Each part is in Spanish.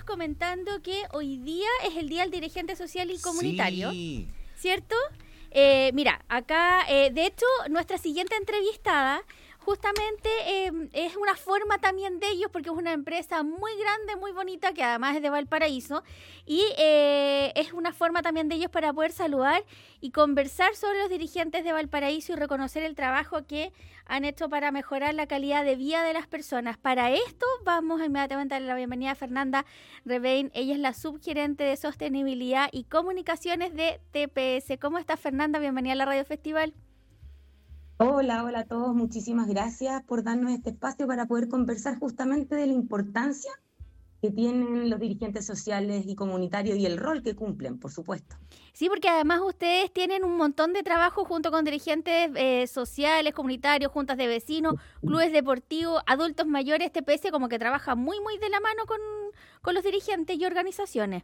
comentando que hoy día es el Día del Dirigente Social y Comunitario, sí. ¿Cierto? Mira, acá, de hecho, nuestra siguiente entrevistada justamente es una forma también de ellos, porque es una empresa muy grande, muy bonita, que además es de Valparaíso, y es una forma también de ellos para poder saludar y conversar sobre los dirigentes de Valparaíso y reconocer el trabajo que han hecho para mejorar la calidad de vida de las personas. Para esto vamos inmediatamente a darle la bienvenida a Fernanda Rebein. Ella es la subgerente de Sostenibilidad y Comunicaciones de TPS. ¿Cómo estás, Fernanda? Bienvenida a la Radio Festival. Hola a todos. Muchísimas gracias por darnos este espacio para poder conversar justamente de la importancia que tienen los dirigentes sociales y comunitarios y el rol que cumplen, por supuesto. Sí, porque además ustedes tienen un montón de trabajo junto con dirigentes sociales, comunitarios, juntas de vecinos, clubes deportivos, adultos mayores. TPS como que trabaja muy, muy de la mano con los dirigentes y organizaciones.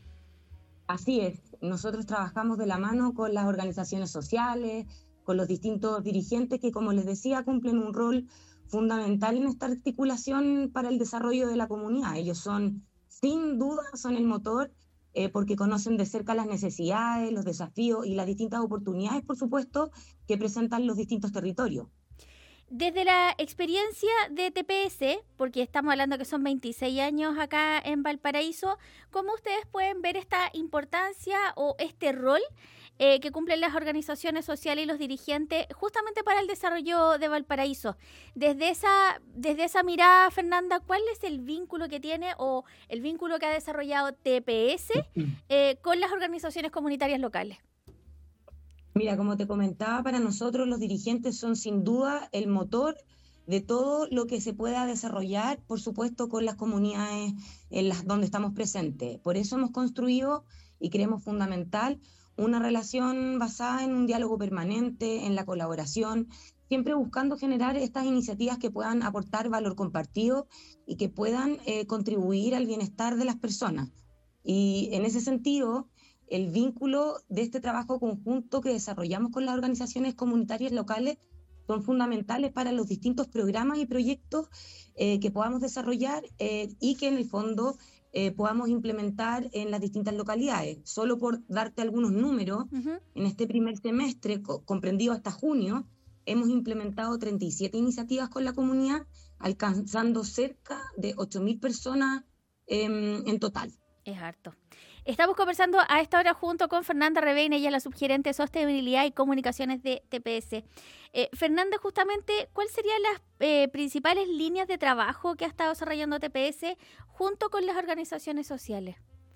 Así es, nosotros trabajamos de la mano con las organizaciones sociales, con los distintos dirigentes que, como les decía, cumplen un rol fundamental en esta articulación para el desarrollo de la comunidad. Ellos son, sin duda, son el motor porque conocen de cerca las necesidades, los desafíos y las distintas oportunidades, por supuesto, que presentan los distintos territorios. Desde la experiencia de TPS, porque estamos hablando que son 26 años acá en Valparaíso, ¿cómo ustedes pueden ver esta importancia o este rol que cumplen las organizaciones sociales y los dirigentes justamente para el desarrollo de Valparaíso? Desde esa mirada, Fernanda, ¿cuál es el vínculo que tiene o el vínculo que ha desarrollado TPS con las organizaciones comunitarias locales? Mira, como te comentaba, para nosotros los dirigentes son sin duda el motor de todo lo que se pueda desarrollar, por supuesto, con las comunidades en las donde estamos presentes. Por eso hemos construido y creemos fundamental una relación basada en un diálogo permanente, en la colaboración, siempre buscando generar estas iniciativas que puedan aportar valor compartido y que puedan contribuir al bienestar de las personas. Y en ese sentido, el vínculo de este trabajo conjunto que desarrollamos con las organizaciones comunitarias locales son fundamentales para los distintos programas y proyectos que podamos desarrollar y que en el fondo podamos implementar en las distintas localidades. Solo por darte algunos números, en este primer semestre, comprendido hasta junio, hemos implementado 37 iniciativas con la comunidad, alcanzando cerca de 8.000 personas en total. Es harto. Estamos conversando a esta hora junto con Fernanda Rebein, ella es la subgerente de Sostenibilidad y Comunicaciones de TPS. Fernanda, justamente, ¿cuáles serían las principales líneas de trabajo que ha estado desarrollando TPS junto con las organizaciones sociales?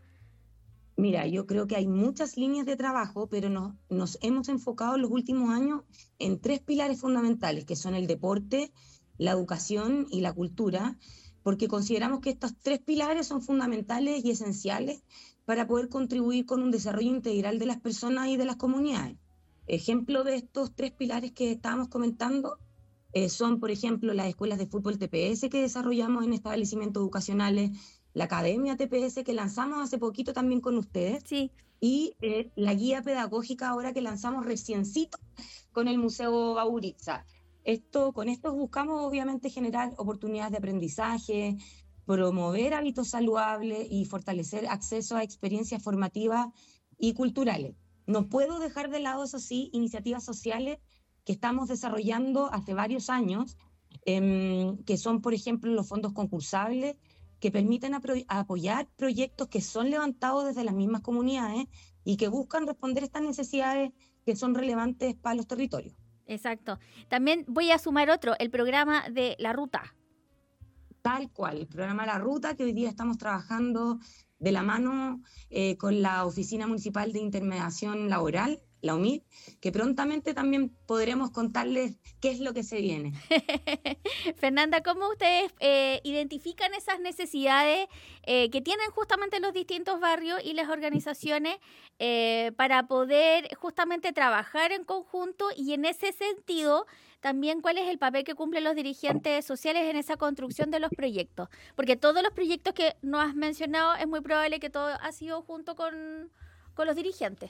Mira, yo creo que hay muchas líneas de trabajo, pero nos hemos enfocado en los últimos años en 3 pilares fundamentales, que son el deporte, la educación y la cultura, porque consideramos que estos 3 pilares son fundamentales y esenciales para poder contribuir con un desarrollo integral de las personas y de las comunidades. Ejemplo de estos 3 pilares que estábamos comentando son, por ejemplo, las escuelas de fútbol TPS que desarrollamos en establecimientos educacionales, la Academia TPS que lanzamos hace poquito también con ustedes, sí, y la guía pedagógica ahora que lanzamos reciencito con el Museo Bauritza. Con esto buscamos obviamente generar oportunidades de aprendizaje, promover hábitos saludables y fortalecer acceso a experiencias formativas y culturales. No puedo dejar de lado, eso sí, iniciativas sociales que estamos desarrollando hace varios años, que son, por ejemplo, los fondos concursables, que permiten apoyar proyectos que son levantados desde las mismas comunidades y que buscan responder a estas necesidades que son relevantes para los territorios. Exacto. También voy a sumar otro, el programa de La Ruta. Tal cual, el programa La Ruta, que hoy día estamos trabajando de la mano con la Oficina Municipal de Intermediación Laboral, la OMID, que prontamente también podremos contarles qué es lo que se viene. Fernanda, ¿cómo ustedes identifican esas necesidades que tienen justamente los distintos barrios y las organizaciones para poder justamente trabajar en conjunto? Y en ese sentido, también, ¿cuál es el papel que cumplen los dirigentes sociales en esa construcción de los proyectos? Porque todos los proyectos que nos has mencionado, es muy probable que todo ha sido junto con los dirigentes.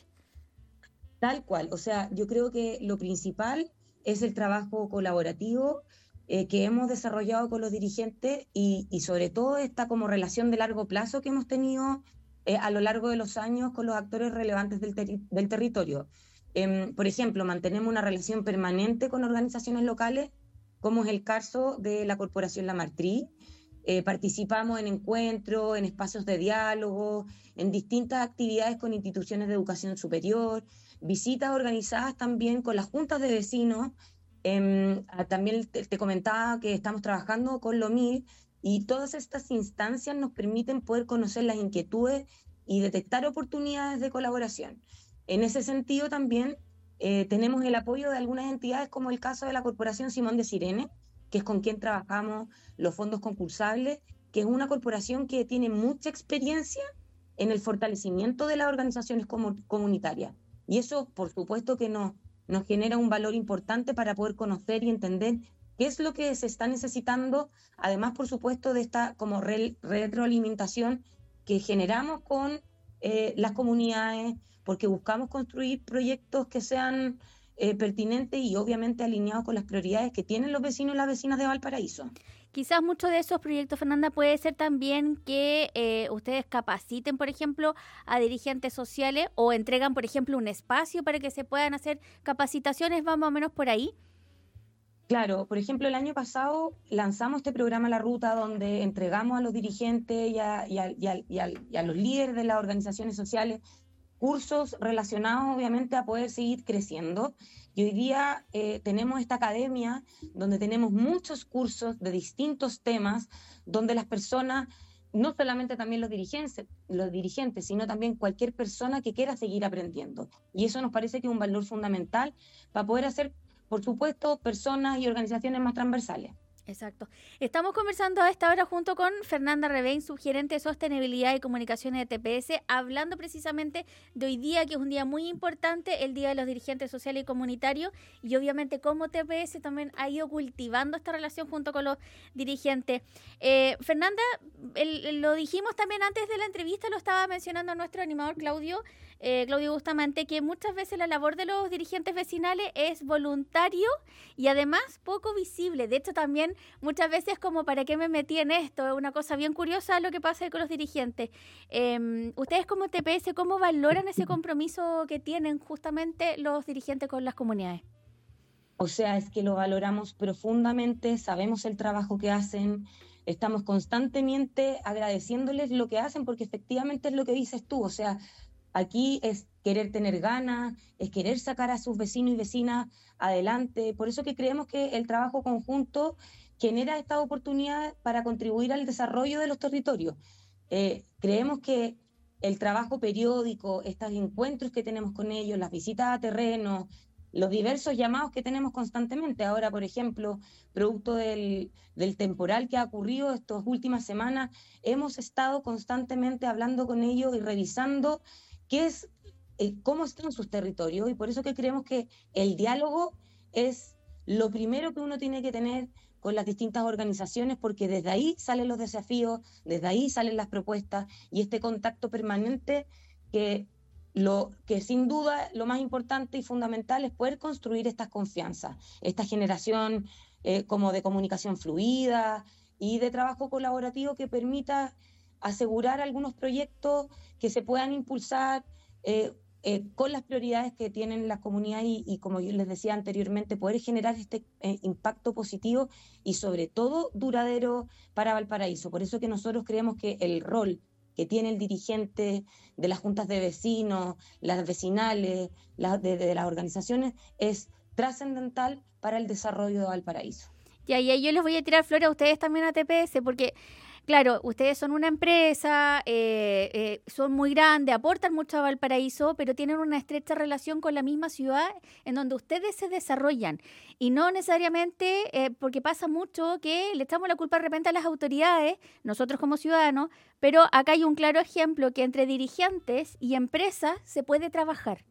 Tal cual, o sea, yo creo que lo principal es el trabajo colaborativo que hemos desarrollado con los dirigentes y sobre todo esta como relación de largo plazo que hemos tenido a lo largo de los años con los actores relevantes del territorio. Por ejemplo, mantenemos una relación permanente con organizaciones locales, como es el caso de la Corporación La Martrí. Participamos en encuentros, en espacios de diálogo, en distintas actividades con instituciones de educación superior, visitas organizadas también con las juntas de vecinos. También te comentaba que estamos trabajando con LOMIL y todas estas instancias nos permiten poder conocer las inquietudes y detectar oportunidades de colaboración. En ese sentido también tenemos el apoyo de algunas entidades como el caso de la Corporación Simón de Sirene, que es con quien trabajamos los fondos concursables, que es una corporación que tiene mucha experiencia en el fortalecimiento de las organizaciones comunitarias. Y eso, por supuesto, que nos genera un valor importante para poder conocer y entender qué es lo que se está necesitando, además, por supuesto, de esta como retroalimentación que generamos con las comunidades, porque buscamos construir proyectos que sean pertinentes y obviamente alineados con las prioridades que tienen los vecinos y las vecinas de Valparaíso. Quizás muchos de esos proyectos, Fernanda, puede ser también que ustedes capaciten, por ejemplo, a dirigentes sociales o entregan, por ejemplo, un espacio para que se puedan hacer capacitaciones, ¿va más o menos por ahí? Claro, por ejemplo, el año pasado lanzamos este programa La Ruta, donde entregamos a los dirigentes y a los líderes de las organizaciones sociales cursos relacionados obviamente a poder seguir creciendo. Y hoy día tenemos esta academia donde tenemos muchos cursos de distintos temas, donde las personas, no solamente también los dirigentes, sino también cualquier persona que quiera seguir aprendiendo. Y eso nos parece que es un valor fundamental para poder hacer, por supuesto, personas y organizaciones más transversales. Exacto. Estamos conversando a esta hora junto con Fernanda Rebén, subgerente de Sostenibilidad y Comunicaciones de TPS, hablando precisamente de hoy día, que es un día muy importante, el Día de los Dirigentes Sociales y Comunitarios, y obviamente cómo TPS también ha ido cultivando esta relación junto con los dirigentes. Fernanda, lo dijimos también antes de la entrevista, lo estaba mencionando nuestro animador Claudio Bustamante, que muchas veces la labor de los dirigentes vecinales es voluntario y además poco visible. De hecho, también muchas veces como ¿para qué me metí en esto? Es una cosa bien curiosa lo que pasa con los dirigentes. Ustedes como TPS, ¿cómo valoran ese compromiso que tienen justamente los dirigentes con las comunidades? O sea, es que lo valoramos profundamente, sabemos el trabajo que hacen, estamos constantemente agradeciéndoles lo que hacen, porque efectivamente es lo que dices tú, o sea, aquí es querer tener ganas, es querer sacar a sus vecinos y vecinas adelante. Por eso que creemos que el trabajo conjunto genera esta oportunidad para contribuir al desarrollo de los territorios. Creemos que el trabajo periódico, estos encuentros que tenemos con ellos, las visitas a terreno, los diversos llamados que tenemos constantemente. Ahora, por ejemplo, producto del temporal que ha ocurrido estas últimas semanas, hemos estado constantemente hablando con ellos y revisando cómo están sus territorios, y por eso que creemos que el diálogo es lo primero que uno tiene que tener con las distintas organizaciones, porque desde ahí salen los desafíos, desde ahí salen las propuestas, y este contacto permanente que sin duda lo más importante y fundamental es poder construir estas confianzas, esta generación como de comunicación fluida y de trabajo colaborativo que permita asegurar algunos proyectos que se puedan impulsar con las prioridades que tienen las comunidades y como yo les decía anteriormente, poder generar este impacto positivo y sobre todo duradero para Valparaíso. Por eso que nosotros creemos que el rol que tiene el dirigente de las juntas de vecinos, las vecinales, de las organizaciones, es trascendental para el desarrollo de Valparaíso. Ya, yo les voy a tirar flores a ustedes también a TPS, porque claro, ustedes son una empresa, son muy grandes, aportan mucho a Valparaíso, pero tienen una estrecha relación con la misma ciudad en donde ustedes se desarrollan. Y no necesariamente, porque pasa mucho que le echamos la culpa de repente a las autoridades, nosotros como ciudadanos, pero acá hay un claro ejemplo que entre dirigentes y empresas se puede trabajar.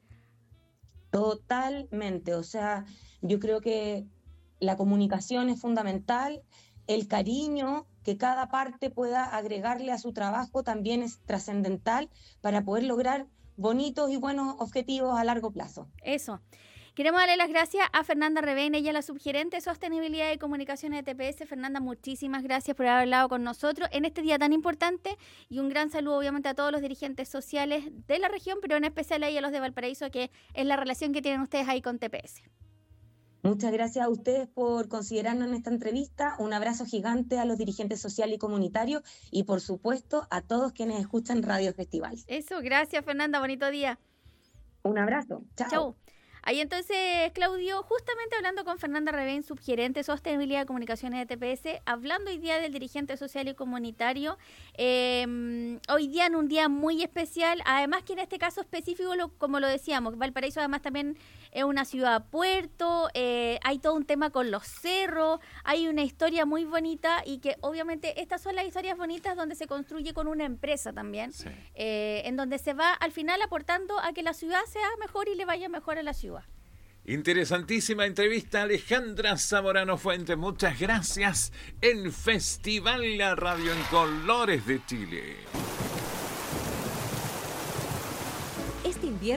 Totalmente, o sea, yo creo que la comunicación es fundamental, el cariño que cada parte pueda agregarle a su trabajo también es trascendental para poder lograr bonitos y buenos objetivos a largo plazo. Eso. Queremos darle las gracias a Fernanda Revein, ella es la subgerente de Sostenibilidad y Comunicaciones de TPS. Fernanda, muchísimas gracias por haber hablado con nosotros en este día tan importante y un gran saludo obviamente a todos los dirigentes sociales de la región, pero en especial a los de Valparaíso, que es la relación que tienen ustedes ahí con TPS. Muchas gracias a ustedes por considerarnos en esta entrevista. Un abrazo gigante a los dirigentes sociales y comunitarios y, por supuesto, a todos quienes escuchan Radio Festival. Eso, gracias, Fernanda. Bonito día. Un abrazo. Chao. Chau. Ahí entonces, Claudio, justamente hablando con Fernanda Revein, subgerente de Sostenibilidad y Comunicaciones de TPS, hablando hoy día del dirigente social y comunitario, hoy día en un día muy especial, además que en este caso específico, como lo decíamos, Valparaíso además también es una ciudad puerto, hay todo un tema con los cerros, hay una historia muy bonita y que obviamente estas son las historias bonitas donde se construye con una empresa también, sí. En donde se va al final aportando a que la ciudad sea mejor y le vaya mejor a la ciudad. Interesantísima entrevista, Alejandra Zamorano Fuentes. Muchas gracias. En Festival La Radio en Colores de Chile. Este invierno